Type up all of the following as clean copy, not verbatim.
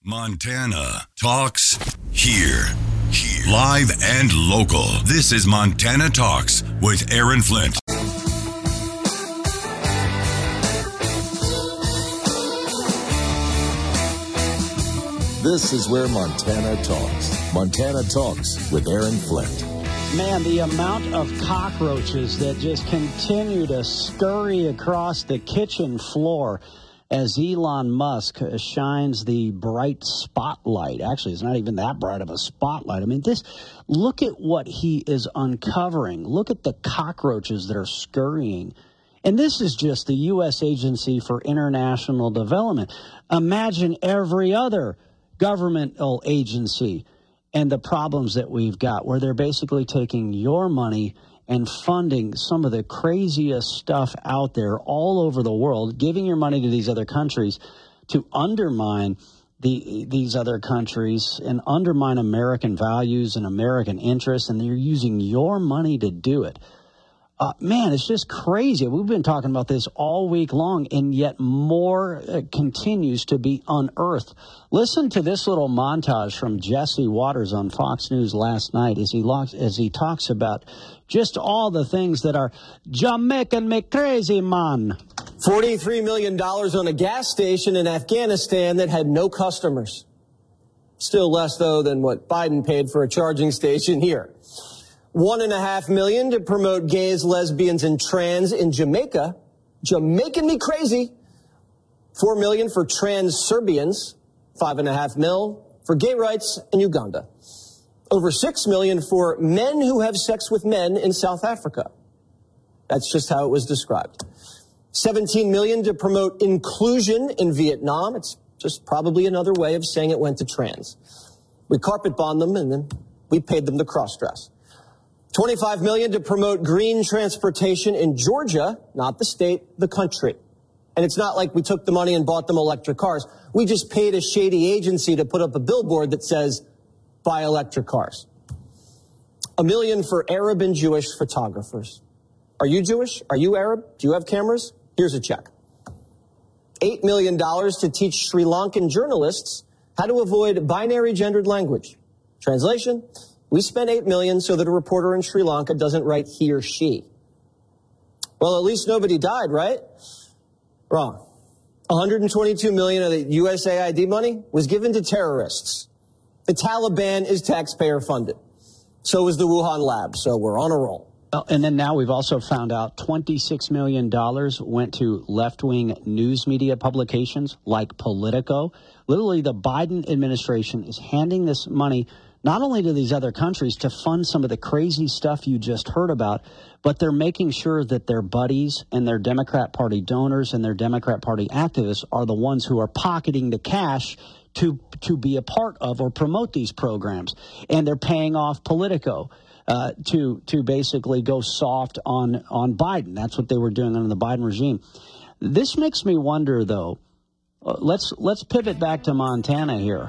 Montana Talks here. Live and local. This is Montana Talks with Aaron Flint. This is where Montana talks. Montana Talks with Aaron Flint. Man, the amount of cockroaches that just continue to scurry across the kitchen floor as Elon Musk shines the bright spotlight. Actually, it's not even that bright of a spotlight. I mean, look at what he is uncovering. Look at the cockroaches that are scurrying. And this is just the U.S. Agency for International Development. Imagine every other governmental agency and the problems that we've got, where they're basically taking your money and funding some of the craziest stuff out there all over the world, giving your money to these other countries to undermine these other countries and undermine American values and American interests, and they're using your money to do it. Man, it's just crazy. We've been talking about this all week long, and yet more continues to be unearthed. Listen to this little montage from Jesse Waters on Fox News last night as he talks about just all the things that are Jamaican me crazy, man. $43 million on a gas station in Afghanistan that had no customers. Still less, though, than what Biden paid for a charging station here. $1.5 million to promote gays, lesbians, and trans in Jamaica. Jamaican me crazy. $4 million for trans Serbians. $5.5 million for gay rights in Uganda. Over $6 million for men who have sex with men in South Africa. That's just how it was described. $17 million to promote inclusion in Vietnam. It's just probably another way of saying it went to trans. We carpet bombed them, and then we paid them to cross-dress. $25 million to promote green transportation in Georgia, not the state, the country. And it's not like we took the money and bought them electric cars. We just paid a shady agency to put up a billboard that says, buy electric cars. $1 million for Arab and Jewish photographers. Are you Jewish? Are you Arab? Do you have cameras? Here's a check. $8 million to teach Sri Lankan journalists how to avoid binary gendered language. Translation? We spent $8 million so that a reporter in Sri Lanka doesn't write he or she. Well, at least nobody died, right? Wrong. $122 million of the USAID money was given to terrorists. The Taliban is taxpayer funded. So is the Wuhan lab. So we're on a roll. And then now we've also found out $26 million went to left-wing news media publications like Politico. Literally, the Biden administration is handing this money not only to these other countries to fund some of the crazy stuff you just heard about, but they're making sure that their buddies and their Democrat Party donors and their Democrat Party activists are the ones who are pocketing the cash to be a part of or promote these programs. And they're paying off Politico to basically go soft on Biden. That's what they were doing under the Biden regime. This makes me wonder, though. Let's pivot back to Montana here.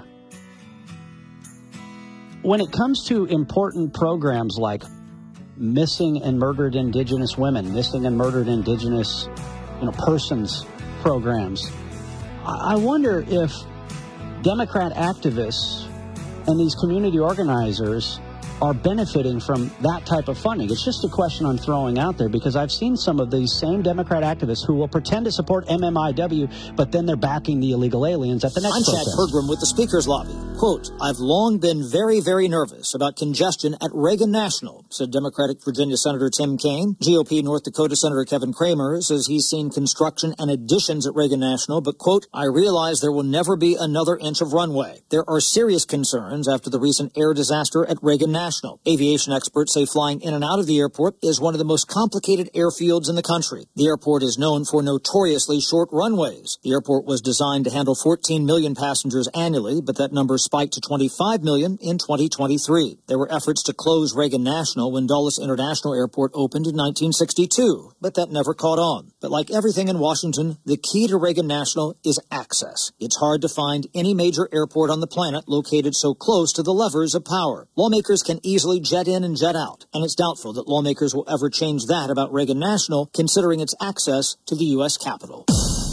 When it comes to important programs like missing and murdered Indigenous women, missing and murdered Indigenous persons programs, I wonder if Democrat activists and these community organizers are benefiting from that type of funding. It's just a question I'm throwing out there because I've seen some of these same Democrat activists who will pretend to support MMIW, but then they're backing the illegal aliens at the next protest. I'm Chad Pergram with the Speaker's Lobby. Quote, I've long been very, very nervous about congestion at Reagan National, said Democratic Virginia Senator Tim Kaine. GOP North Dakota Senator Kevin Cramer says he's seen construction and additions at Reagan National, but, quote, I realize there will never be another inch of runway. There are serious concerns after the recent air disaster at Reagan National. Aviation experts say flying in and out of the airport is one of the most complicated airfields in the country. The airport is known for notoriously short runways. The airport was designed to handle 14 million passengers annually, but that number spiked to 25 million in 2023. There were efforts to close Reagan National when Dulles International Airport opened in 1962, but that never caught on. But like everything in Washington, the key to Reagan National is access. It's hard to find any major airport on the planet located so close to the levers of power. Lawmakers can easily jet in and jet out, and it's doubtful that lawmakers will ever change that about Reagan National, considering its access to the U.S. Capitol.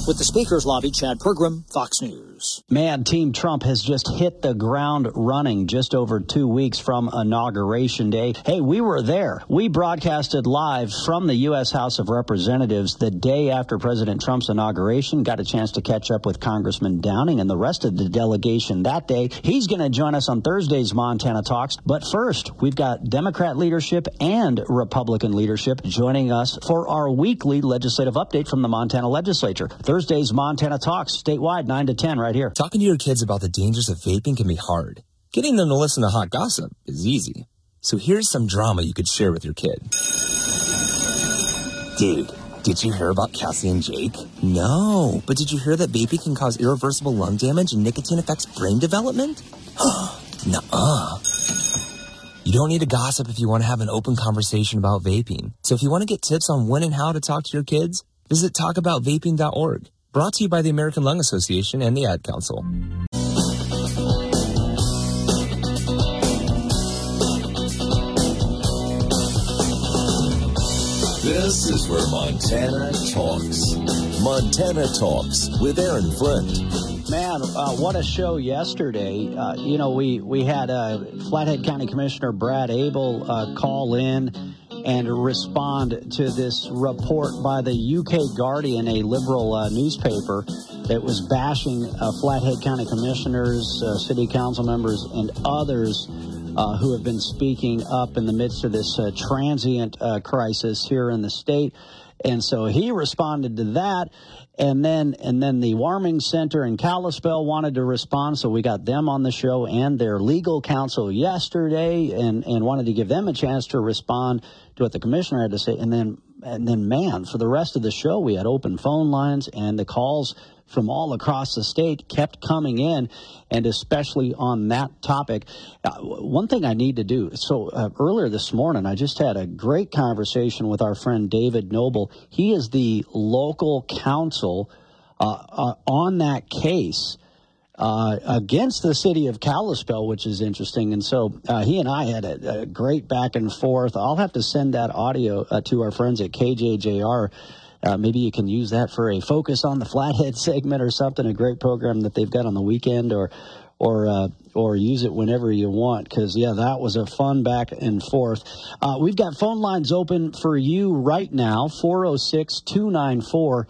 With the Speaker's Lobby, Chad Pergram, Fox News. Man, Team Trump has just hit the ground running just over 2 weeks from Inauguration Day. Hey, we were there. We broadcasted live from the U.S. House of Representatives the day after President Trump's inauguration. Got a chance to catch up with Congressman Downing and the rest of the delegation that day. He's going to join us on Thursday's Montana Talks. But first, we've got Democrat leadership and Republican leadership joining us for our weekly legislative update from the Montana legislature. Thursday's Montana Talks, statewide, 9 to 10, right here. Talking to your kids about the dangers of vaping can be hard. Getting them to listen to hot gossip is easy. So here's some drama you could share with your kid. Dude, did you hear about Cassie and Jake? No, but did you hear that vaping can cause irreversible lung damage and nicotine affects brain development? Nuh-uh. You don't need to gossip if you want to have an open conversation about vaping. So if you want to get tips on when and how to talk to your kids, visit talkaboutvaping.org. Brought to you by the American Lung Association and the Ad Council. This is where Montana talks. Montana Talks with Aaron Flint. Man, what a show yesterday. We had Flathead County Commissioner Brad Abel call in and respond to this report by the UK Guardian, a liberal newspaper that was bashing Flathead County commissioners, city council members, and others who have been speaking up in the midst of this transient crisis here in the state. And so he responded to that. And then the Warming Center in Kalispell wanted to respond, so we got them on the show and their legal counsel yesterday and wanted to give them a chance to respond to what the commissioner had to say. And then, man, for the rest of the show, we had open phone lines, and the calls from all across the state kept coming in, and especially on that topic. One thing I need to do, earlier this morning, I just had a great conversation with our friend David Noble. He is the local counsel on that case against the city of Kalispell, which is interesting. And so he and I had a great back and forth. I'll have to send that audio to our friends at KJJR. Maybe you can use that for a Focus on the Flathead segment or something, a great program that they've got on the weekend, or use it whenever you want, because, that was a fun back and forth. We've got phone lines open for you right now, 406-294-0970,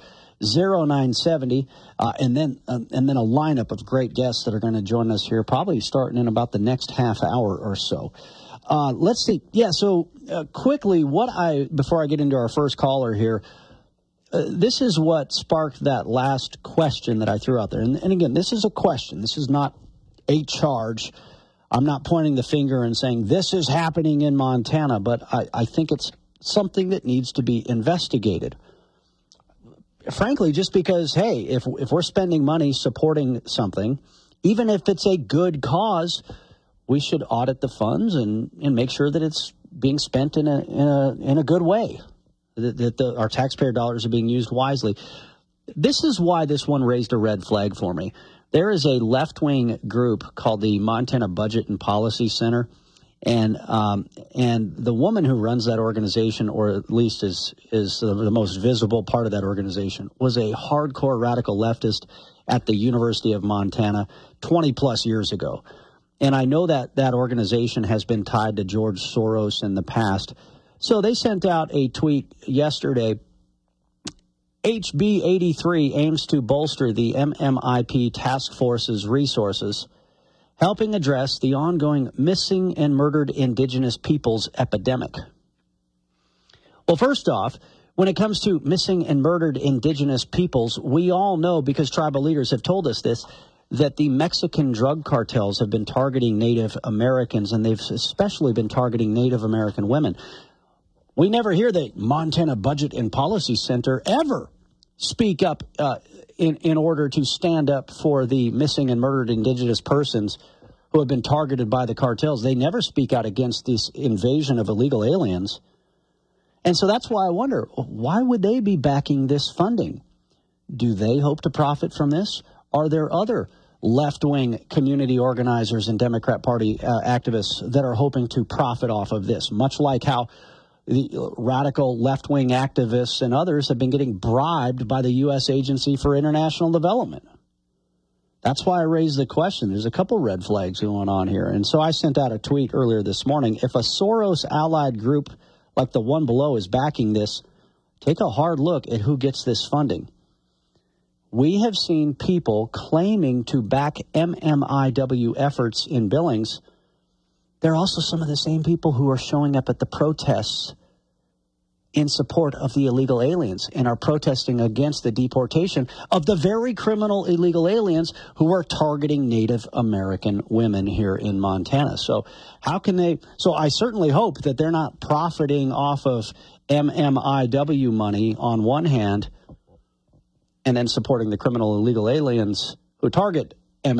and then a lineup of great guests that are going to join us here, probably starting in about the next half hour or so. Let's see. Quickly, before I get into our first caller here, this is what sparked that last question that I threw out there. And again, this is a question. This is not a charge. I'm not pointing the finger and saying this is happening in Montana, but I think it's something that needs to be investigated. Frankly, just because, hey, if we're spending money supporting something, even if it's a good cause, we should audit the funds and make sure that it's being spent in a good way. That our taxpayer dollars are being used wisely. This is why this one raised a red flag for me. There is a left-wing group called the Montana Budget and Policy Center, and the woman who runs that organization, or at least is the most visible part of that organization, was a hardcore radical leftist at the University of Montana 20-plus years ago. And I know that organization has been tied to George Soros in the past. So they sent out a tweet yesterday. HB 83 aims to bolster the MMIP task force's resources, helping address the ongoing missing and murdered Indigenous peoples epidemic. Well, first off, when it comes to missing and murdered Indigenous peoples, we all know, because tribal leaders have told us this, that the Mexican drug cartels have been targeting Native Americans, and they've especially been targeting Native American women. We never hear the Montana Budget and Policy Center ever speak up in order to stand up for the missing and murdered Indigenous persons who have been targeted by the cartels. They never speak out against this invasion of illegal aliens. And so that's why I wonder, why would they be backing this funding? Do they hope to profit from this? Are there other left-wing community organizers and Democrat Party activists that are hoping to profit off of this, much like how the radical left-wing activists and others have been getting bribed by the U.S. Agency for International Development. That's why I raised the question. There's a couple red flags going on here. And so I sent out a tweet earlier this morning. If a Soros-allied group like the one below is backing this, take a hard look at who gets this funding. We have seen people claiming to back MMIW efforts in Billings. They're also some of the same people who are showing up at the protests in support of the illegal aliens and are protesting against the deportation of the very criminal illegal aliens who are targeting Native American women here in Montana. So how can they? So I certainly hope that they're not profiting off of MMIW money on one hand and then supporting the criminal illegal aliens who target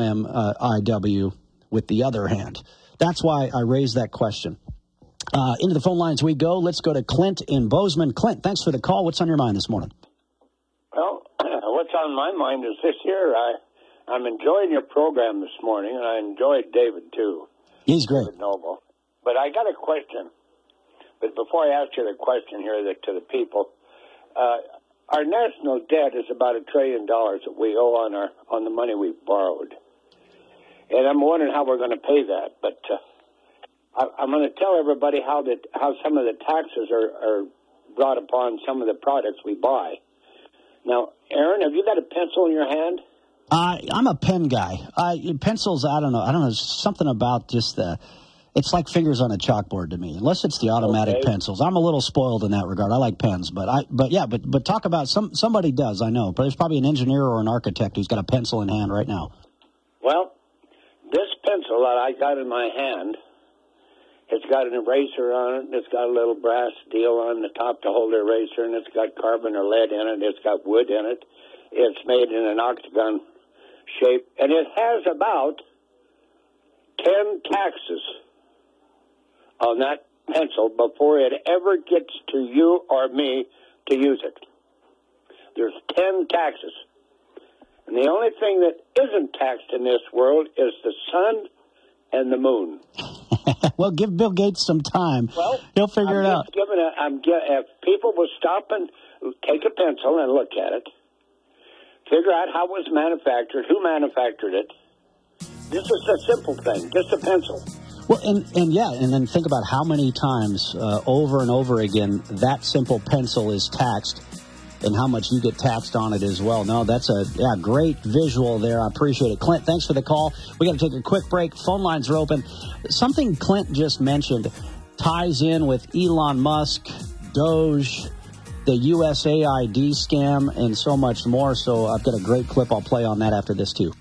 MMIW with the other hand. That's why I raised that question. Into the phone lines we go. Let's go to Clint in Bozeman. Clint, thanks for the call. What's on your mind this morning? Well, what's on my mind is this year I'm enjoying your program this morning, and I enjoyed David, too. He's great. David Noble. But I got a question. But before I ask you the question here to the people, our national debt is about $1 trillion that we owe on the money we've borrowed. And I'm wondering how we're going to pay that. But I'm going to tell everybody how some of the taxes are brought upon some of the products we buy. Now, Aaron, have you got a pencil in your hand? I'm a pen guy. Pencils, I don't know. Something about just it's like fingers on a chalkboard to me, unless it's the automatic pencils. I'm a little spoiled in that regard. I like pens, but talk about somebody does, I know. But there's probably an engineer or an architect who's got a pencil in hand right now. Well, this pencil that I got in my hand, it's got an eraser on it. It's got a little brass deal on the top to hold the eraser, and it's got carbon or lead in it. It's got wood in it. It's made in an octagon shape, and it has about 10 taxes on that pencil before it ever gets to you or me to use it. There's 10 taxes. And the only thing that isn't taxed in this world is the sun and the moon. Well, give Bill Gates some time. Well, he'll figure it out. If people will stop and take a pencil and look at it, figure out how it was manufactured, who manufactured it. This is a simple thing, just a pencil. Well, and then think about how many times over and over again that simple pencil is taxed and how much you get taxed on it as well. No, that's a great visual there. I appreciate it. Clint, thanks for the call. We got to take a quick break. Phone lines are open. Something Clint just mentioned ties in with Elon Musk, Doge, the USAID scam, and so much more. So I've got a great clip I'll play on that after this, too.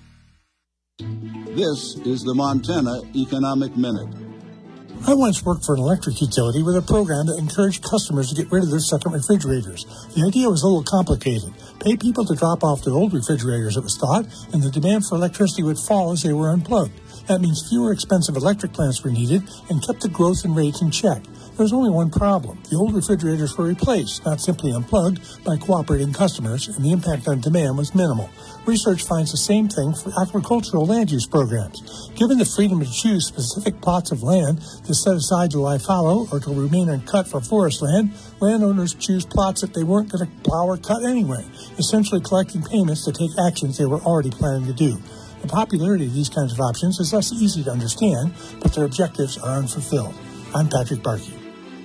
This is the Montana Economic Minute. I once worked for an electric utility with a program that encouraged customers to get rid of their second refrigerators. The idea was a little complicated. Pay people to drop off their old refrigerators, it was thought, and the demand for electricity would fall as they were unplugged. That means fewer expensive electric plants were needed and kept the growth in rates in check. There was only one problem. The old refrigerators were replaced, not simply unplugged, by cooperating customers, and the impact on demand was minimal. Research finds the same thing for agricultural land use programs. Given the freedom to choose specific plots of land to set aside to lie fallow or to remain uncut for forest land, landowners choose plots that they weren't going to plow or cut anyway, essentially collecting payments to take actions they were already planning to do. The popularity of these kinds of options is less easy to understand, but their objectives are unfulfilled. I'm Patrick Barkey.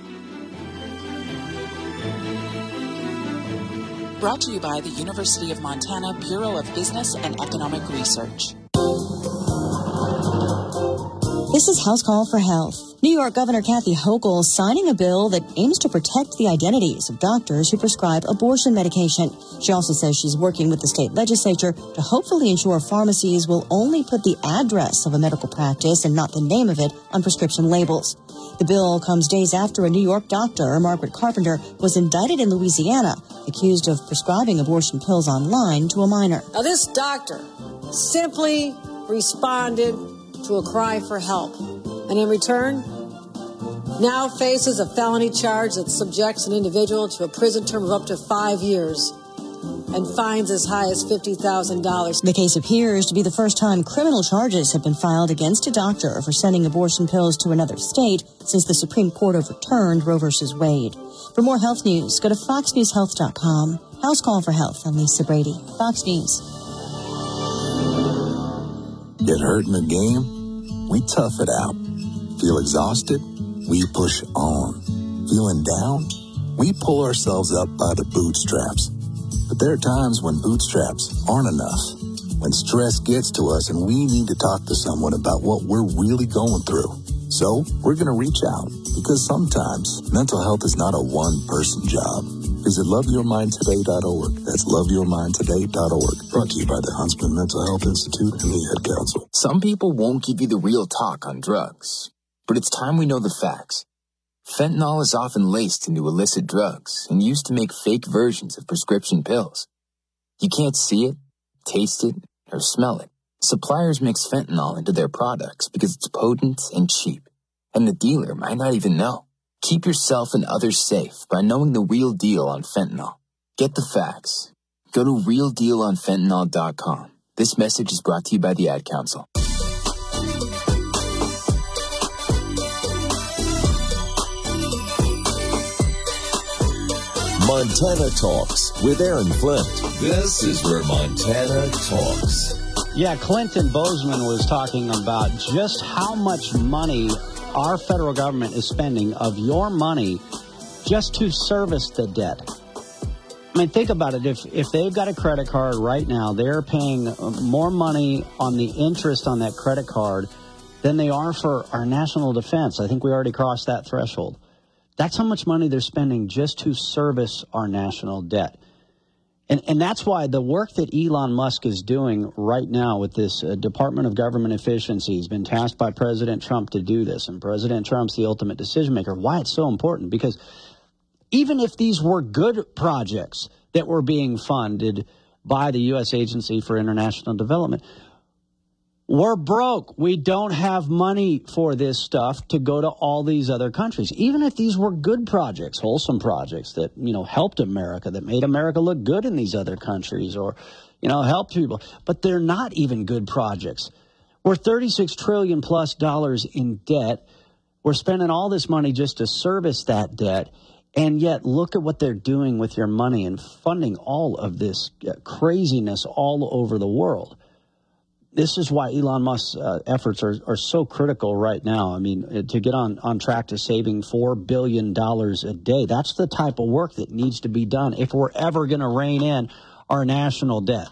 Brought to you by the University of Montana Bureau of Business and Economic Research. This is House Call for Health. New York Governor Kathy Hochul signing a bill that aims to protect the identities of doctors who prescribe abortion medication. She also says she's working with the state legislature to hopefully ensure pharmacies will only put the address of a medical practice and not the name of it on prescription labels. The bill comes days after a New York doctor, Margaret Carpenter, was indicted in Louisiana, accused of prescribing abortion pills online to a minor. Now, this doctor simply responded to a cry for help, and in return, now faces a felony charge that subjects an individual to a prison term of up to 5 years. and fines as high as $50,000. The case appears to be the first time criminal charges have been filed against a doctor for sending abortion pills to another state since the Supreme Court overturned Roe v. Wade. For more health news, go to foxnewshealth.com. House Call for Health. I'm Lisa Brady, Fox News. Get hurt in the game? We tough it out. Feel exhausted? We push on. Feeling down? We pull ourselves up by the bootstraps. But there are times when bootstraps aren't enough. When stress gets to us and we need to talk to someone about what we're really going through. So we're going to reach out because sometimes mental health is not a one-person job. Visit loveyourmindtoday.org. That's loveyourmindtoday.org. Brought to you by the Huntsman Mental Health Institute and the Ad Council. Some people won't give you the real talk on drugs, but it's time we know the facts. Fentanyl is often laced into illicit drugs and used to make fake versions of prescription pills. You can't see it, taste it, or smell it. Suppliers mix fentanyl into their products because it's potent and cheap, and the dealer might not even know. Keep yourself and others safe by knowing the real deal on fentanyl. Get the facts. Go to realdealonfentanyl.com. This message is brought to you by the Ad Council. Montana Talks with Aaron Flint. This is where Montana talks. Yeah, Clinton Bozeman was talking about just how much money our federal government is spending of your money just to service the debt. I mean, think about it. If they've got a credit card right now, they're paying more money on the interest on that credit card than they are for our national defense. I think we already crossed that threshold. That's how much money they're spending just to service our national debt. And that's why the work that Elon Musk is doing right now with this Department of Government Efficiency, he's been tasked by President Trump to do this, and President Trump's the ultimate decision maker. Why it's so important? Because even if these were good projects that were being funded by the U.S. Agency for International Development, we're broke. We don't have money for this stuff to go to all these other countries. Even if these were good projects, wholesome projects that, helped America, that made America look good in these other countries or, helped people. But they're not even good projects. We're $36 trillion plus in debt. We're spending all this money just to service that debt. And yet look at what they're doing with your money and funding all of this craziness all over the world. This is why Elon Musk's efforts are so critical right now. I mean, to get on track to saving $4 billion a day, that's the type of work that needs to be done if we're ever going to rein in our national debt.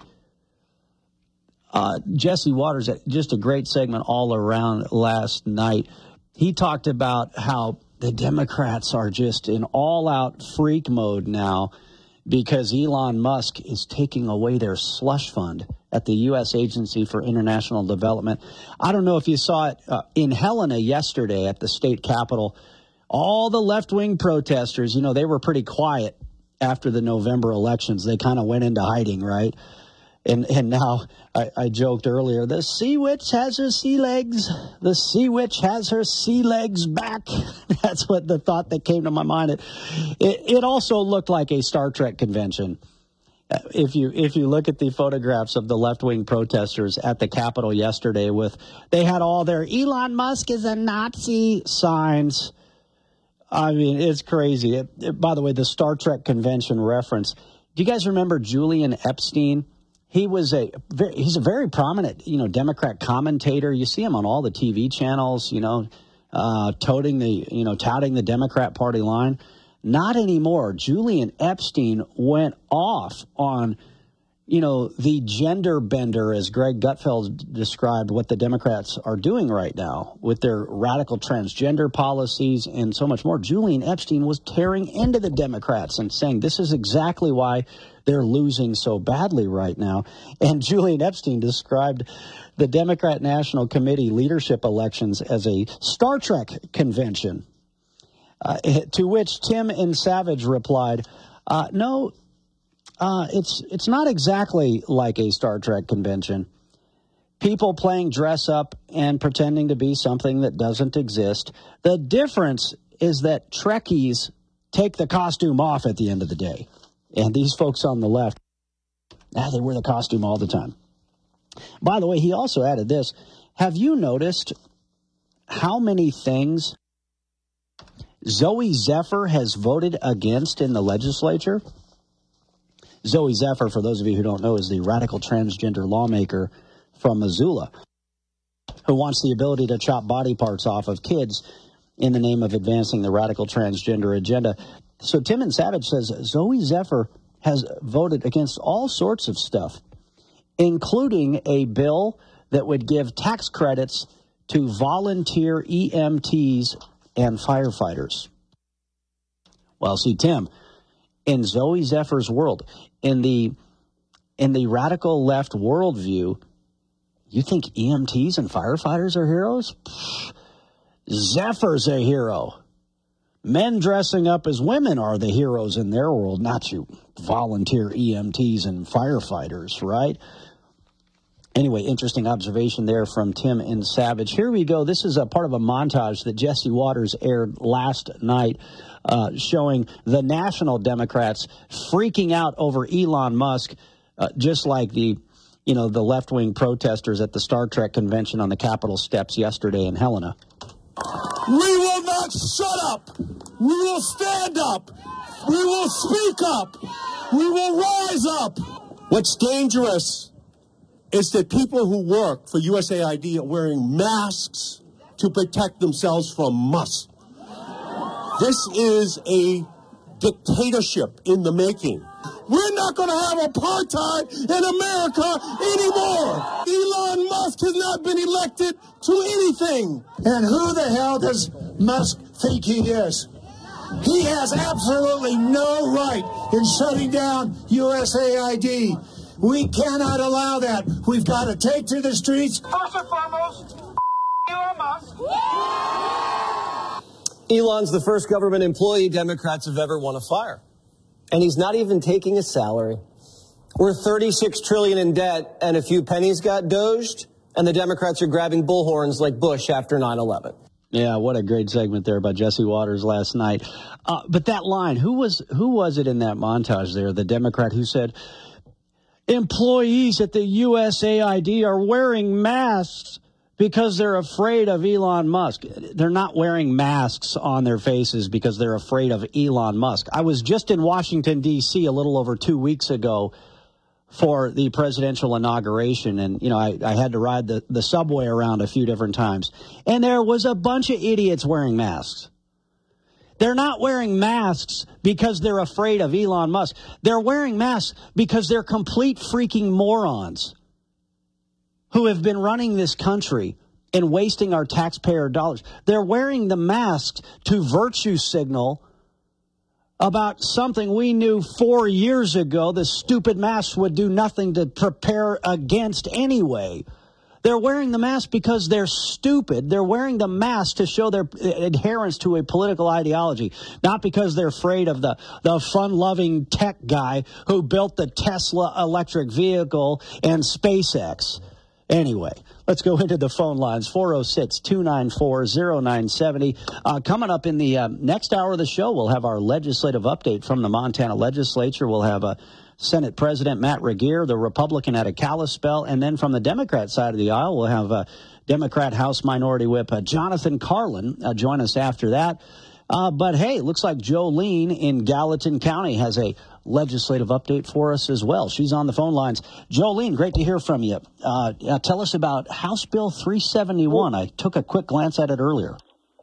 Jesse Waters, just a great segment all around last night. He talked about how the Democrats are just in all-out freak mode now because Elon Musk is taking away their slush fund at the U.S. Agency for International Development. I don't know if you saw it in Helena yesterday at the state capitol. All the left-wing protesters, they were pretty quiet after the November elections. They kind of went into hiding, right? And now, I joked earlier, the sea witch has her sea legs. The sea witch has her sea legs back. That's what the thought that came to my mind. It also looked like a Star Trek convention. If you look at the photographs of the left-wing protesters at the Capitol yesterday, they had all their Elon Musk is a Nazi signs. I mean, it's crazy. By the way, the Star Trek convention reference. Do you guys remember Julian Epstein? He's a very prominent, Democrat commentator. You see him on all the TV channels, touting the Democrat Party line. Not anymore. Julian Epstein went off on, the gender bender, as Greg Gutfeld described what the Democrats are doing right now with their radical transgender policies and so much more. Julian Epstein was tearing into the Democrats and saying this is exactly why they're losing so badly right now. And Julian Epstein described the Democrat National Committee leadership elections as a Star Trek convention. To which Tim and Savage replied, no, it's not exactly like a Star Trek convention. People playing dress up and pretending to be something that doesn't exist. The difference is that Trekkies take the costume off at the end of the day. And these folks on the left They wear the costume all the time. By the way, he also added this. Have you noticed how many things Zoe Zephyr has voted against in the legislature? Zoe Zephyr, for those of you who don't know, is the radical transgender lawmaker from Missoula who wants the ability to chop body parts off of kids in the name of advancing the radical transgender agenda. So Tim Savage says Zoe Zephyr has voted against all sorts of stuff, including a bill that would give tax credits to volunteer EMTs and firefighters. Well, see, Tim, in Zoe Zephyr's world, in the radical left worldview, you think EMTs and firefighters are heroes? Zephyr's a hero. Men dressing up as women are the heroes in their world, not you volunteer EMTs and firefighters, right? Anyway, interesting observation there from Tim and Savage. Here we go. This is a part of a montage that Jesse Waters aired last night showing the national Democrats freaking out over Elon Musk, just like the left-wing protesters at the Star Trek convention on the Capitol steps yesterday in Helena. We will not shut up. We will stand up. We will speak up. We will rise up. What's dangerous is that people who work for USAID are wearing masks to protect themselves from Musk. This is a dictatorship in the making. We're not going to have apartheid in America anymore. Elon Musk has not been elected to anything. And who the hell does Musk think he is? He has absolutely no right in shutting down USAID. We cannot allow that. We've got to take to the streets. First and foremost, Elon Musk. Elon's the first government employee Democrats have ever won a fire. And he's not even taking a salary. We're $36 trillion in debt, and a few pennies got doged, and the Democrats are grabbing bullhorns like Bush after 9/11. Yeah, what a great segment there by Jesse Waters last night. But that line, who was it in that montage there, the Democrat who said, employees at the USAID are wearing masks because they're afraid of Elon Musk. They're not wearing masks on their faces because they're afraid of Elon Musk. I was just in Washington, D.C. a little over 2 weeks ago for the presidential inauguration. And, I had to ride the subway around a few different times. And there was a bunch of idiots wearing masks. They're not wearing masks because they're afraid of Elon Musk. They're wearing masks because they're complete freaking morons who have been running this country and wasting our taxpayer dollars. They're wearing the masks to virtue signal about something we knew 4 years ago the stupid masks would do nothing to prepare against anyway. They're wearing the mask because they're stupid. They're wearing the mask to show their adherence to a political ideology, not because they're afraid of the fun-loving tech guy who built the Tesla electric vehicle and SpaceX. Anyway, let's go into the phone lines, 406-294-0970. Coming up in the next hour of the show, we'll have our legislative update from the Montana legislature. We'll have Senate President Matt Regier, the Republican at a Kalispell, and then from the Democrat side of the aisle, we'll have Democrat House Minority Whip Jonathan Carlin join us after that. But hey, looks like Jolene in Gallatin County has a legislative update for us as well. She's on the phone lines. Jolene, great to hear from you. Tell us about House Bill 371. I took a quick glance at it earlier.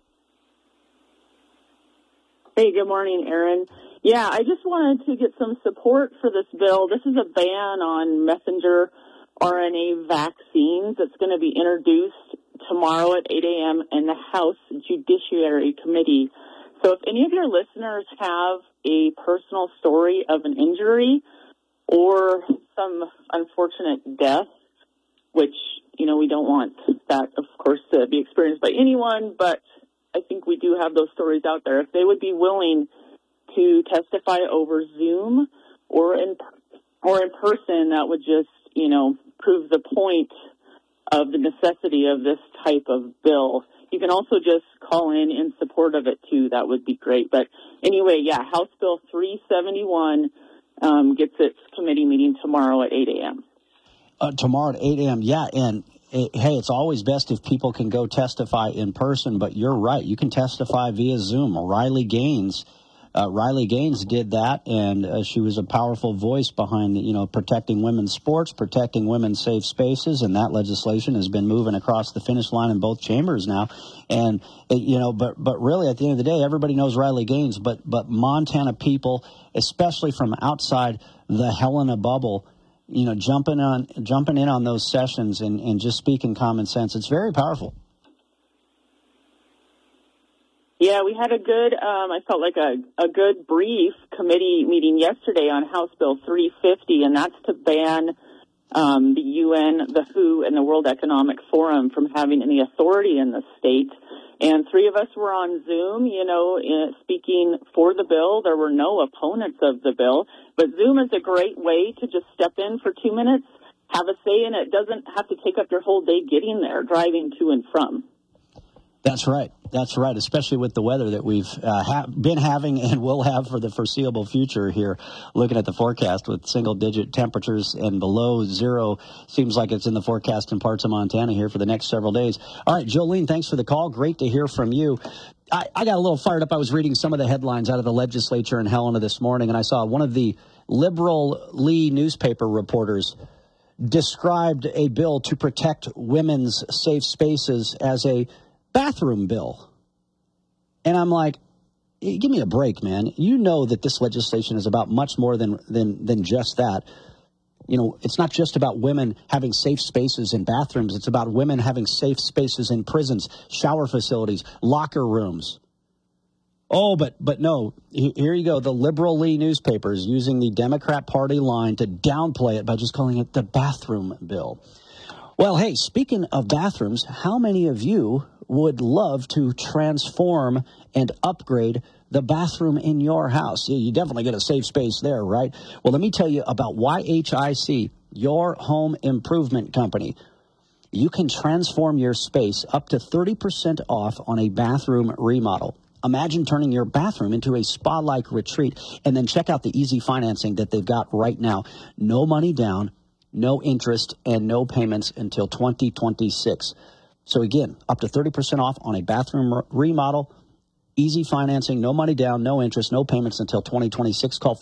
Hey, good morning, Aaron. Yeah, I just wanted to get some support for this bill. This is a ban on messenger RNA vaccines that's going to be introduced tomorrow at 8 a.m. in the House Judiciary Committee. So if any of your listeners have a personal story of an injury or some unfortunate death, which, we don't want that, of course, to be experienced by anyone, but I think we do have those stories out there. If they would be willing to testify over Zoom or in person, that would just, prove the point of the necessity of this type of bill. You can also just call in support of it, too. That would be great. But anyway, yeah, House Bill 371 gets its committee meeting tomorrow at 8 a.m. Tomorrow at 8 a.m., yeah, and hey, it's always best if people can go testify in person, but you're right. You can testify via Zoom. Riley Gaines did that, and she was a powerful voice behind, protecting women's sports, protecting women's safe spaces, and that legislation has been moving across the finish line in both chambers now. And, but really, at the end of the day, everybody knows Riley Gaines, but Montana people, especially from outside the Helena bubble, jumping in on those sessions and just speaking common sense. It's very powerful. Yeah, we had a good, I felt like a good brief committee meeting yesterday on House Bill 350, and that's to ban the UN, the WHO, and the World Economic Forum from having any authority in the state. And 3 of us were on Zoom, speaking for the bill. There were no opponents of the bill. But Zoom is a great way to just step in for 2 minutes, have a say, and it doesn't have to take up your whole day getting there, driving to and from. That's right. That's right, especially with the weather that we've been having and will have for the foreseeable future here. Looking at the forecast with single-digit temperatures and below zero, seems like it's in the forecast in parts of Montana here for the next several days. All right, Jolene, thanks for the call. Great to hear from you. I got a little fired up. I was reading some of the headlines out of the legislature in Helena this morning, and I saw one of the liberal Lee newspaper reporters described a bill to protect women's safe spaces as a bathroom bill. And I'm like, give me a break, man. You know that this legislation is about much more than just that. It's not just about women having safe spaces in bathrooms. It's about women having safe spaces in prisons, shower facilities, locker rooms. Oh, but no, here you go. The liberal Lee newspapers using the Democrat Party line to downplay it by just calling it the bathroom bill. Well, hey, speaking of bathrooms, how many of you would love to transform and upgrade the bathroom in your house? You definitely get a safe space there, right? Well, let me tell you about YHIC, your home improvement company. You can transform your space up to 30% off on a bathroom remodel. Imagine turning your bathroom into a spa-like retreat, and then check out the easy financing that they've got right now. No money down, no interest, and no payments until 2026. So again, up to 30% off on a bathroom remodel, easy financing, no money down, no interest, no payments until 2026. Call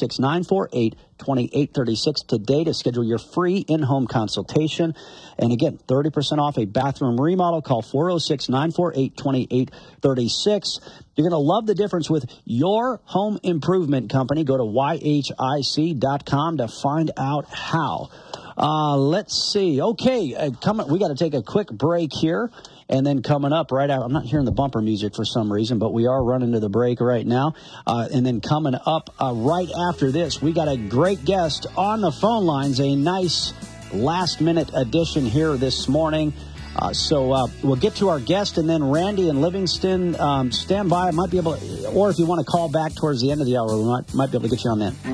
406-948-2836 today to schedule your free in-home consultation. And again, 30% off a bathroom remodel. Call 406-948-2836. You're going to love the difference with your home improvement company. Go to yhic.com to find out how. Let's see. Okay, we got to take a quick break here. And then coming up right out, I'm not hearing the bumper music for some reason, but we are running to the break right now. And then coming up right after this, we got a great guest on the phone lines, a nice last-minute addition here this morning. So we'll get to our guest, and then Randy and Livingston, stand by. Might be able to, or if you want to call back towards the end of the hour, we might be able to get you on then.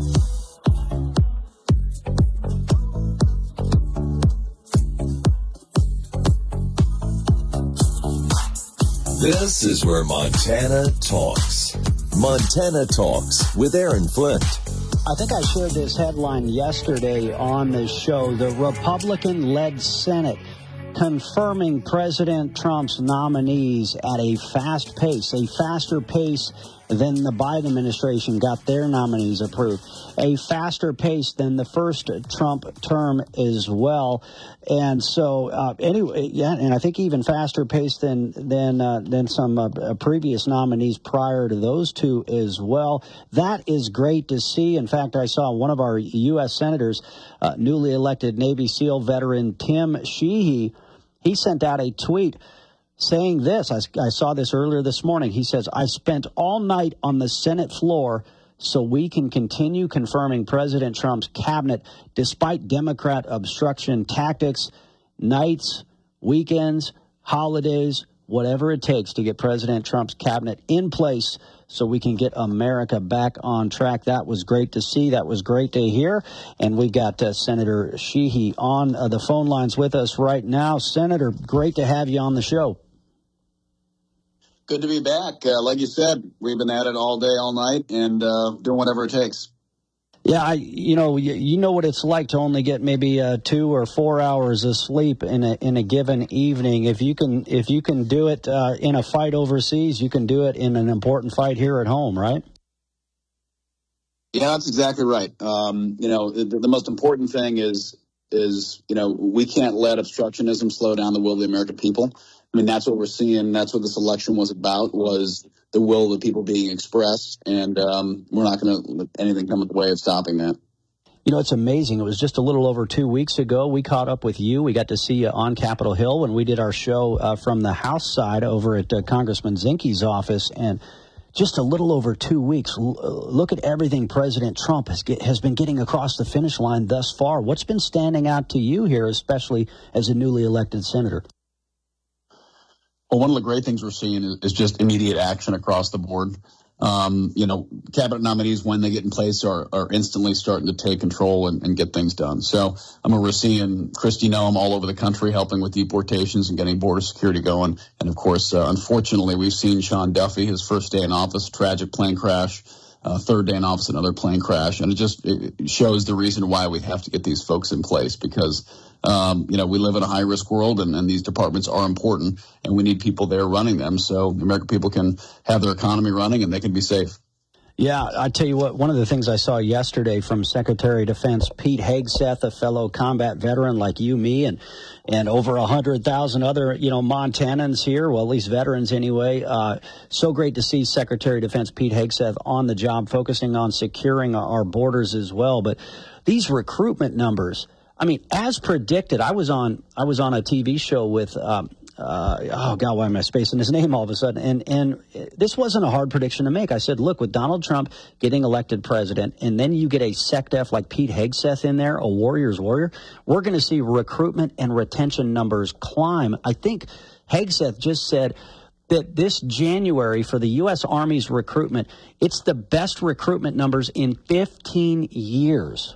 This is where Montana talks. Montana Talks with Aaron Flint. I think I shared this headline yesterday on the show. The Republican-led Senate confirming President Trump's nominees at a fast pace, a faster pace than the Biden administration got their nominees approved, a faster pace than the first Trump term as well. And so anyway, yeah, and I think even faster pace than some previous nominees prior to those two as well. That is great to see. In fact, I saw one of our U.S. senators, newly elected Navy SEAL veteran Tim Sheehy. He sent out a tweet saying this. I saw this earlier this morning. He says, "I spent all night on the Senate floor so we can continue confirming President Trump's cabinet despite Democrat obstruction tactics, nights, weekends, holidays, whatever it takes to get President Trump's cabinet in place so we can get America back on track." That was great to see. That was great to hear. And we've got Senator Sheehy on the phone lines with us right now. Senator, great to have you on the show. Good to be back. Like you said, we've been at it all day, all night, and doing whatever it takes. Yeah, you know what it's like to only get maybe 2 or 4 hours of sleep in a given evening. If you can do it in a fight overseas, you can do it in an important fight here at home, right? Yeah, that's exactly right. The most important thing is we can't let obstructionism slow down the will of the American people. I mean, that's what we're seeing. That's what this election was about, was the will of the people being expressed. And we're not going to let anything come in the way of stopping that. You know, it's amazing. It was just a little over 2 weeks ago. We caught up with you. We got to see you on Capitol Hill when we did our show from the House side over at Congressman Zinke's office. And just a little over 2 weeks. Look at everything President Trump has been getting across the finish line thus far. What's been standing out to you here, especially as a newly elected senator? Well, one of the great things we're seeing is just immediate action across the board. Cabinet nominees, when they get in place, are instantly starting to take control and get things done. So we're seeing Kristi Noem all over the country helping with deportations and getting border security going. And, of course, unfortunately, we've seen Sean Duffy, his first day in office, tragic plane crash, third day in office, another plane crash. And it shows the reason why we have to get these folks in place, because we live in a high-risk world, and these departments are important, and we need people there running them so the American people can have their economy running and they can be safe. Yeah, I tell you what, one of the things I saw yesterday from Secretary of Defense Pete Hegseth, a fellow combat veteran like you, me, and over 100,000 other, Montanans here, well, at least veterans anyway. So great to see Secretary of Defense Pete Hegseth on the job, focusing on securing our borders as well. But these recruitment numbers, I mean, as predicted, I was on a TV show with, why am I spacing his name all of a sudden? And this wasn't a hard prediction to make. I said, look, with Donald Trump getting elected president, and then you get a SecDef like Pete Hegseth in there, a warrior's warrior, we're going to see recruitment and retention numbers climb. I think Hegseth just said that this January for the U.S. Army's recruitment, it's the best recruitment numbers in 15 years.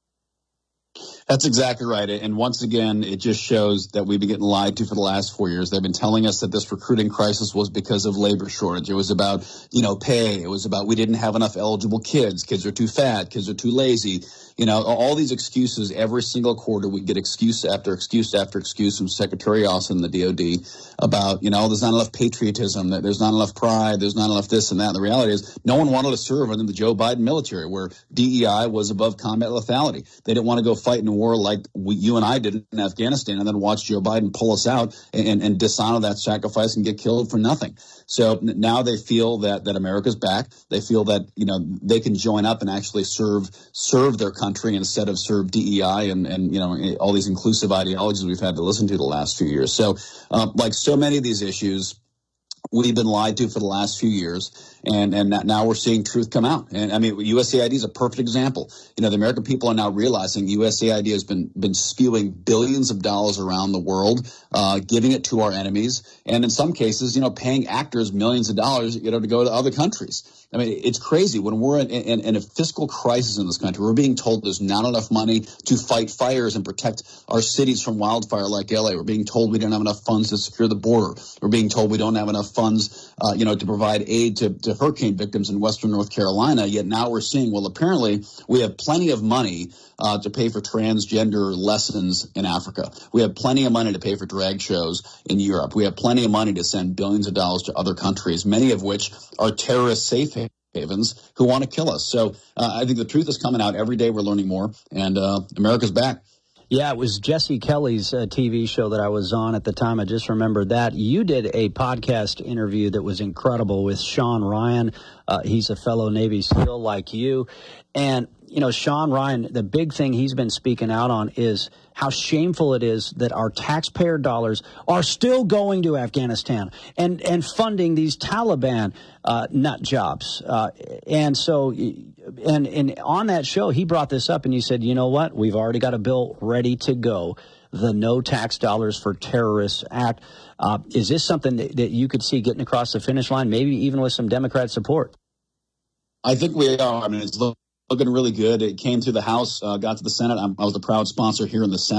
That's exactly right. And once again, it just shows that we've been getting lied to for the last 4 years. They've been telling us that this recruiting crisis was because of labor shortage. It was about, pay. It was about we didn't have enough eligible kids. Kids are too fat. Kids are too lazy. All these excuses. Every single quarter, we get excuse after excuse after excuse from Secretary Austin, the DOD, about, there's not enough patriotism, that there's not enough pride, there's not enough this and that. And the reality is no one wanted to serve under the Joe Biden military, where DEI was above combat lethality. They didn't want to go fight in a war like you and I did in Afghanistan and then watch Joe Biden pull us out and dishonor that sacrifice and get killed for nothing. So now they feel that America's back. They feel that, they can join up and actually serve their country instead of serve DEI and all these inclusive ideologies we've had to listen to the last few years. So like so many of these issues, we've been lied to for the last few years, and now we're seeing truth come out. And I mean, USAID is a perfect example. The American people are now realizing USAID has been spewing billions of dollars around the world, giving it to our enemies, and in some cases, paying actors millions of dollars, to go to other countries. I mean, it's crazy. When we're in a fiscal crisis in this country, we're being told there's not enough money to fight fires and protect our cities from wildfire like LA. We're being told we don't have enough funds to secure the border. We're being told we don't have enough funds, to provide aid to hurricane victims in Western North Carolina. Yet now we're seeing, well, apparently we have plenty of money to pay for transgender lessons in Africa. We have plenty of money to pay for drag shows in Europe. We have plenty of money to send billions of dollars to other countries, many of which are terrorist safe havens who want to kill us. So I think the truth is coming out every day. We're learning more, and America's back. Yeah, it was Jesse Kelly's TV show that I was on at the time. I just remembered that. You did a podcast interview that was incredible with Sean Ryan. He's a fellow Navy SEAL like you. And, Sean Ryan, the big thing he's been speaking out on is how shameful it is that our taxpayer dollars are still going to Afghanistan and funding these Taliban nut jobs. And on that show, he brought this up and he said, you know what? We've already got a bill ready to go. The No Tax Dollars for Terrorists Act. Is this something that you could see getting across the finish line, maybe even with some Democrat support? I think we are. I mean, it's looking really good. It came through the House, got to the Senate. I was a proud sponsor here in the Senate,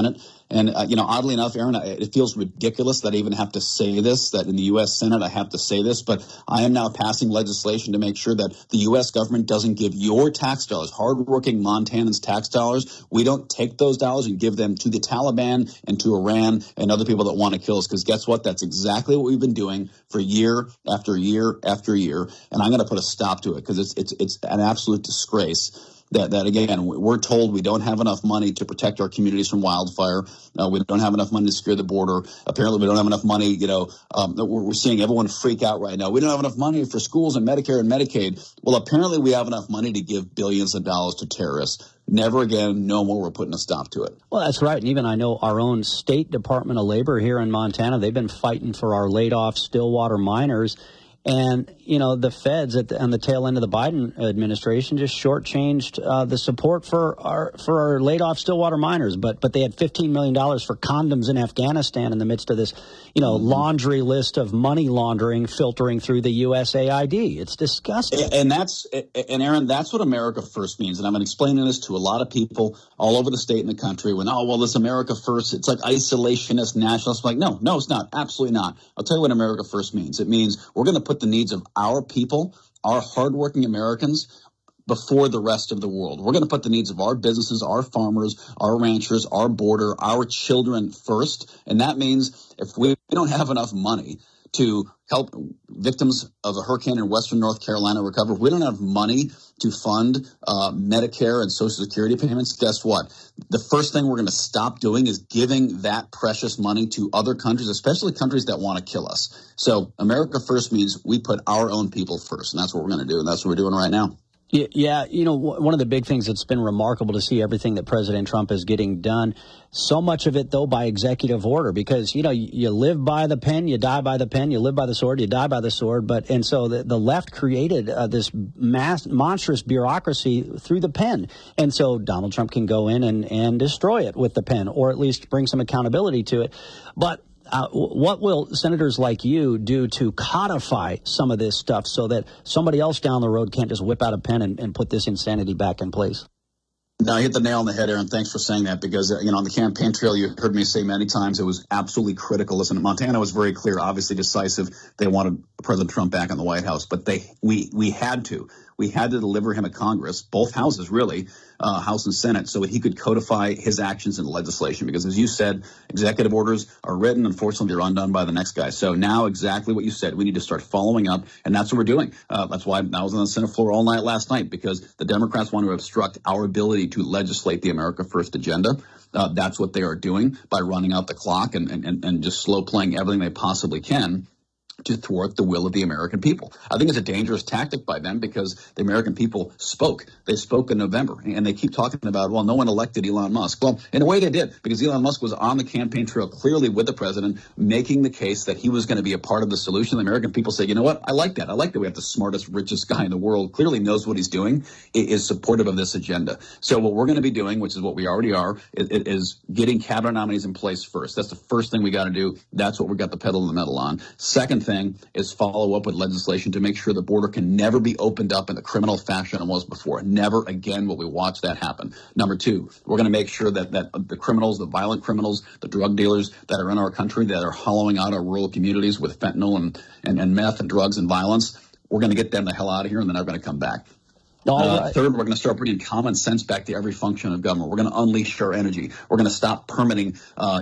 And, oddly enough, Aaron, it feels ridiculous that I even have to say this, that in the U.S. Senate I have to say this, but I am now passing legislation to make sure that the U.S. government doesn't give your tax dollars, hardworking Montanans' tax dollars. We don't take those dollars and give them to the Taliban and to Iran and other people that want to kill us, because guess what? That's exactly what we've been doing for year after year after year, and I'm going to put a stop to it because it's an absolute disgrace. That again, we're told we don't have enough money to protect our communities from wildfire. We don't have enough money to secure the border. Apparently, we don't have enough money. We're seeing everyone freak out right now. We don't have enough money for schools and Medicare and Medicaid. Well, apparently, we have enough money to give billions of dollars to terrorists. Never again, no more. We're putting a stop to it. Well, that's right. And even I know our own State Department of Labor here in Montana, they've been fighting for our laid-off Stillwater miners. And, the feds on the tail end of the Biden administration just shortchanged the support for our laid-off Stillwater miners. But they had $15 million for condoms in Afghanistan in the midst of this, laundry list of money laundering filtering through the USAID. It's disgusting. And Aaron, that's what America First means. And I've been explaining this to a lot of people all over the state and the country when, this America First, it's like isolationist, nationalist. I'm like, no, it's not. Absolutely not. I'll tell you what America First means. It means we're going to put the needs of our people, our hardworking Americans, before the rest of the world. We're going to put the needs of our businesses, our farmers, our ranchers, our border, our children first. And that means if we don't have enough money to help victims of a hurricane in western North Carolina recover, if we don't have money to fund Medicare and Social Security payments, guess what? The first thing we're going to stop doing is giving that precious money to other countries, especially countries that want to kill us. So America First means we put our own people first, and that's what we're going to do, and that's what we're doing right now. Yeah, one of the big things that's been remarkable to see everything that President Trump is getting done, so much of it, though, by executive order, because, you live by the pen, you die by the pen, you live by the sword, you die by the sword. And so the left created this monstrous bureaucracy through the pen. And so Donald Trump can go in and destroy it with the pen, or at least bring some accountability to it. But what will senators like you do to codify some of this stuff so that somebody else down the road can't just whip out a pen and put this insanity back in place? No, you hit the nail on the head, Aaron. Thanks for saying that because, on the campaign trail, you heard me say many times it was absolutely critical. Listen, Montana was very clear, obviously decisive. They wanted President Trump back in the White House, but we had to. We had to deliver him at Congress, both houses really, House and Senate, so that he could codify his actions in legislation. Because as you said, executive orders are written. Unfortunately, they're undone by the next guy. So now exactly what you said, we need to start following up. And that's what we're doing. That's why I was on the Senate floor all night last night, because the Democrats want to obstruct our ability to legislate the America First agenda. That's what they are doing by running out the clock and just slow playing everything they possibly can to thwart the will of the American people. I think it's a dangerous tactic by them because the American people spoke. They spoke in November, and they keep talking about, no one elected Elon Musk. Well, in a way they did, because Elon Musk was on the campaign trail clearly with the president, making the case that he was going to be a part of the solution. The American people say, you know what? I like that. I like that we have the smartest, richest guy in the world, clearly knows what he's doing, is supportive of this agenda. So what we're going to be doing, which is what we already are, is getting cabinet nominees in place first. That's the first thing we got to do. That's what we got the pedal to the metal on. Second thing is follow up with legislation to make sure the border can never be opened up in the criminal fashion it was before. Never again will we watch that happen. Number two, we're going to make sure that the criminals, the violent criminals, the drug dealers that are in our country that are hollowing out our rural communities with fentanyl and meth and drugs and violence, we're going to get them the hell out of here, and they're not going to come back. Third, we're going to start bringing common sense back to every function of government. We're going to unleash our energy. We're going to stop permitting,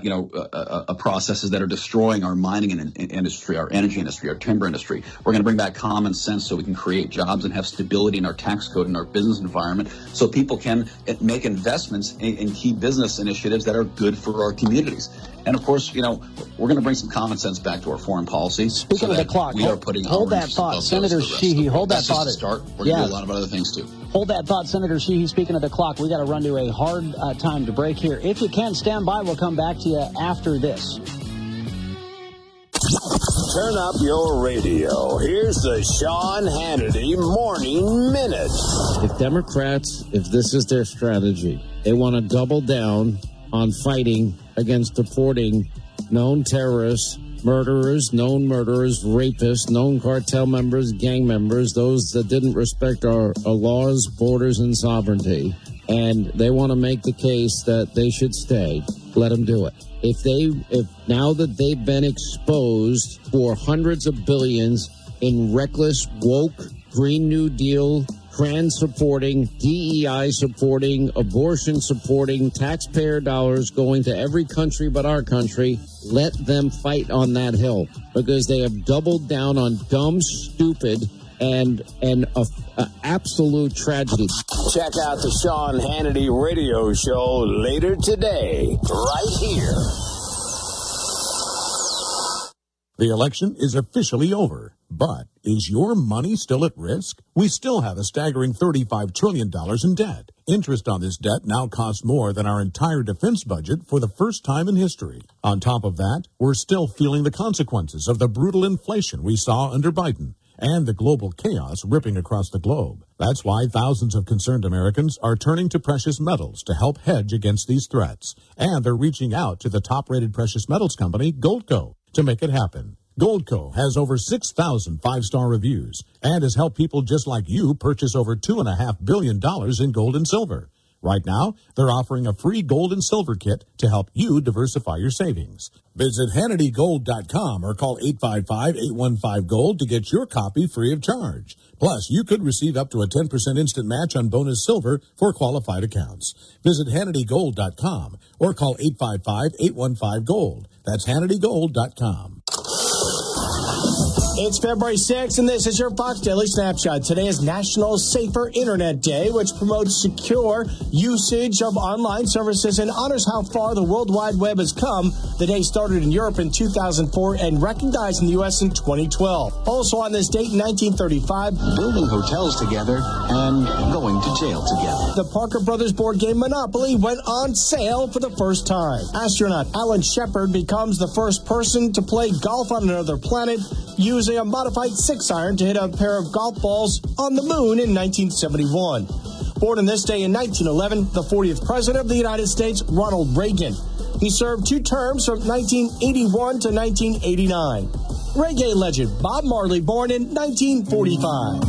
processes that are destroying our mining industry, our energy industry, our timber industry. We're going to bring back common sense so we can create jobs and have stability in our tax code and our business environment so people can make investments in key business initiatives that are good for our communities. And, of course, we're going to bring some common sense back to our foreign policy. Speaking of the clock, hold that thought. Senator Sheehy, hold that thought. That's just a start. We're going to do a lot of other things, too. Hold that thought, Senator Sheehy. Speaking of the clock, we got to run to a hard time to break here. If you can, stand by. We'll come back to you after this. Turn up your radio. Here's the Sean Hannity Morning Minute. If Democrats, if this is their strategy, they want to double down on fighting against deporting known terrorists, murderers, known murderers, rapists, known cartel members, gang members, those that didn't respect our laws, borders, and sovereignty. and they want to make the case that they should stay, let them do it. If now that they've been exposed for hundreds of billions in reckless, woke, Green New Deal, trans supporting, DEI supporting, abortion supporting, taxpayer dollars going to every country but our country, let them fight on that hill, because they have doubled down on dumb, stupid, and absolute tragedy. Check out the Sean Hannity radio show later today, right here. The election is officially over, but is your money still at risk? We still have a staggering $35 trillion in debt. Interest on this debt now costs more than our entire defense budget for the first time in history. On top of that, we're still feeling the consequences of the brutal inflation we saw under Biden and the global chaos ripping across the globe. That's why thousands of concerned Americans are turning to precious metals to help hedge against these threats. And they're reaching out to the top-rated precious metals company, Goldco, to make it happen. Goldco has over 6,000 five-star reviews and has helped people just like you purchase over $2.5 billion in gold and silver. Right now, they're offering a free gold and silver kit to help you diversify your savings. Visit HannityGold.com or call 855-815-GOLD to get your copy free of charge. Plus, you could receive up to a 10% instant match on bonus silver for qualified accounts. Visit HannityGold.com or call 855-815-GOLD. That's HannityGold.com. It's February 6th, and this is your Fox Daily Snapshot. Today is National Safer Internet Day, which promotes secure usage of online services and honors how far the World Wide Web has come. The day started in Europe in 2004 and recognized in the U.S. in 2012. Also on this date in 1935, building hotels together and going to jail together. The Parker Brothers board game Monopoly went on sale for the first time. Astronaut Alan Shepard becomes the first person to play golf on another planet, using a modified 6-iron to hit a pair of golf balls on the moon in 1971. Born on this day in 1911, the 40th President of the United States, Ronald Reagan. He served 2 terms from 1981 to 1989. Reggae legend Bob Marley, born in 1945.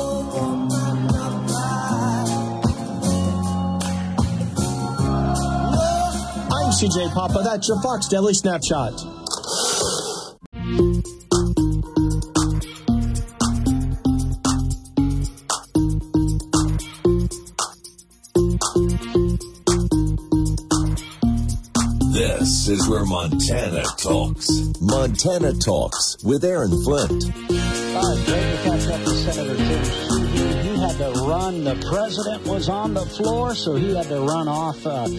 I'm CJ Papa. That's your Fox Daily Snapshot. This is where Montana talks. Montana Talks with Aaron Flint. All right, great to catch up with Senator Tim Sheehy. He had to run. The president was on the floor, so he had to run off to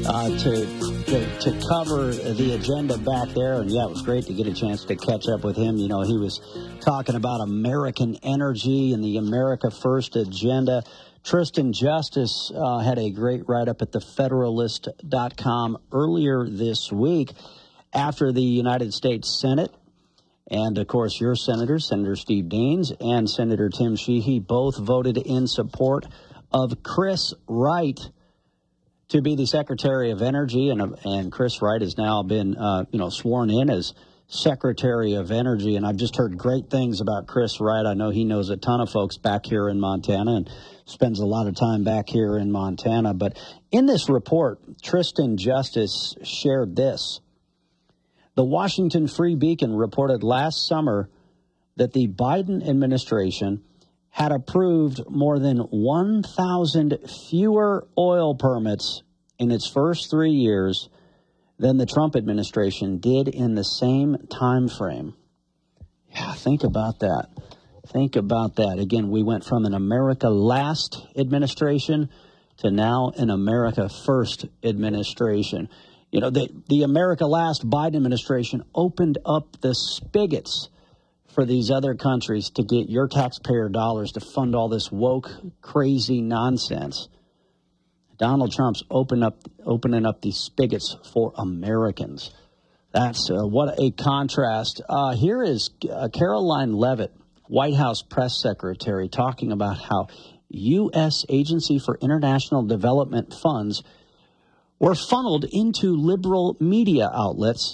cover the agenda back there. And, yeah, it was great to get a chance to catch up with him. You know, he was talking about American energy and the America First agenda. Tristan Justice had a great write-up at thefederalist.com earlier this week after the United States Senate and, of course, your senators, Senator Steve Daines and Senator Tim Sheehy, both voted in support of Chris Wright to be the Secretary of Energy. And Chris Wright has now been, sworn in as Secretary of Energy. And I've just heard great things about Chris Wright. I know he knows a ton of folks back here in Montana and spends a lot of time back here in Montana. But in this report, Tristan Justice shared this. The Washington Free Beacon reported last summer that the Biden administration had approved more than 1,000 fewer oil permits in its first 3 years than the Trump administration did in the same time frame. Yeah, think about that. Think about that. Again, we went from an America Last administration to now an America First administration. You know, the America Last Biden administration opened up the spigots for these other countries to get your taxpayer dollars to fund all this woke, crazy nonsense. Donald Trump's opening up these spigots for Americans. That's what a contrast. Here is Caroline Leavitt, White House press secretary, talking about how U.S. Agency for International Development funds were funneled into liberal media outlets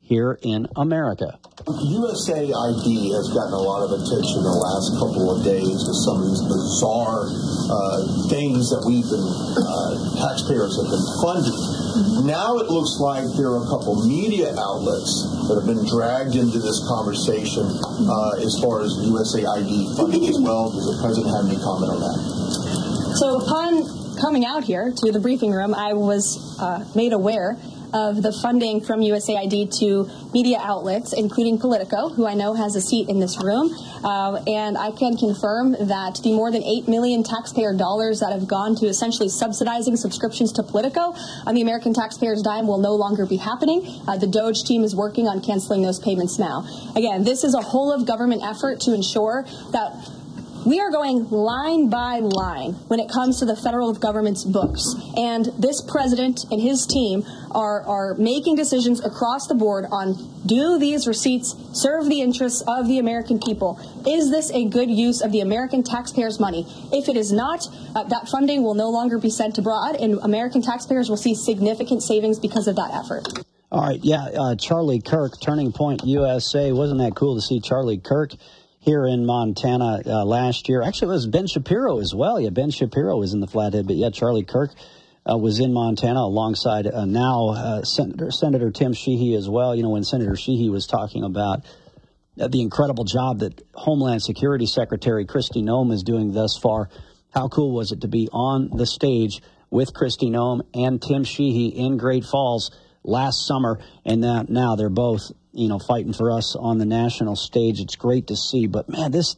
here in America. USAID has gotten a lot of attention the last couple of days with some of these bizarre things that taxpayers have been funding. Now it looks like there are a couple media outlets that have been dragged into this conversation as far as USAID funding as well. Does the president have any comment on that? So upon coming out here to the briefing room, I was made aware of the funding from USAID to media outlets, including Politico, who I know has a seat in this room. And I can confirm that the more than $8 million taxpayer dollars that have gone to essentially subsidizing subscriptions to Politico on the American taxpayers' dime will no longer be happening. The DOJ team is working on canceling those payments now. Again, this is a whole of government effort to ensure that we are going line by line when it comes to the federal government's books. And this president and his team are making decisions across the board on, do these receipts serve the interests of the American people? Is this a good use of the American taxpayers' money? If it is not, that funding will no longer be sent abroad, and American taxpayers will see significant savings because of that effort. All right, Charlie Kirk, Turning Point USA. Wasn't that cool to see Charlie Kirk here in Montana last year? Actually, it was Ben Shapiro as well. Yeah, Ben Shapiro was in the Flathead, but Charlie Kirk was in Montana alongside Senator Tim Sheehy as well. When Senator Sheehy was talking about the incredible job that Homeland Security Secretary Kristi Noem is doing thus far, how cool was it to be on the stage with Kristi Noem and Tim Sheehy in Great Falls last summer, and now they're both fighting for us on the national stage. It's great to see. But, man, this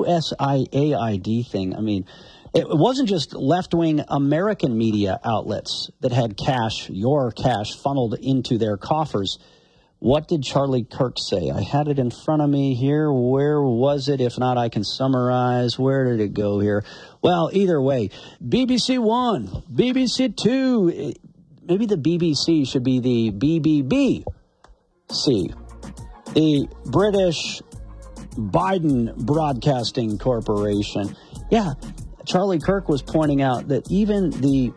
USAID thing, it wasn't just left-wing American media outlets that had your cash funneled into their coffers. What did Charlie Kirk say? I had it in front of me here. Where was it? If not, I can summarize. Where did it go here? Well, either way, BBC One, BBC Two, maybe the BBC should be the BBB. The British Biden Broadcasting Corporation. Yeah, Charlie Kirk was pointing out that even the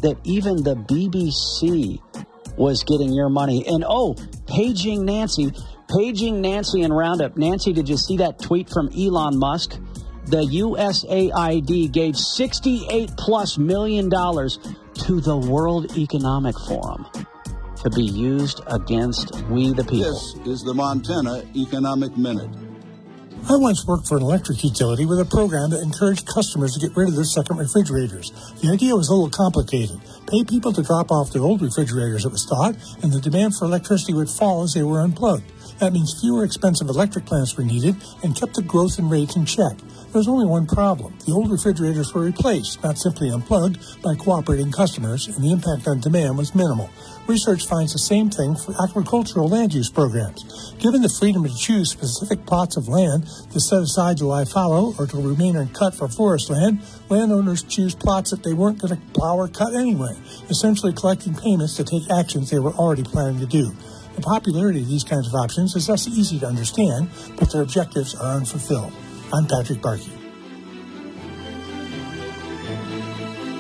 BBC was getting your money. And paging Nancy in Roundup. Nancy, did you see that tweet from Elon Musk? The USAID gave $68+ million to the World Economic Forum to be used against we the people. This is the Montana Economic Minute. I once worked for an electric utility with a program that encouraged customers to get rid of their second refrigerators. The idea was a little complicated. Pay people to drop off their old refrigerators, it was thought, and the demand for electricity would fall as they were unplugged. That means fewer expensive electric plants were needed and kept the growth in rates in check. There was only one problem. The old refrigerators were replaced, not simply unplugged, by cooperating customers, and the impact on demand was minimal. Research finds the same thing for agricultural land use programs. Given the freedom to choose specific plots of land to set aside to lie fallow or to remain uncut for forest land, landowners choose plots that they weren't going to plow or cut anyway, essentially collecting payments to take actions they were already planning to do. The popularity of these kinds of options is thus easy to understand, but their objectives are unfulfilled. I'm Patrick Barkey.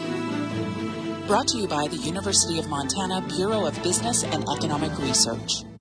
Brought to you by the University of Montana Bureau of Business and Economic Research.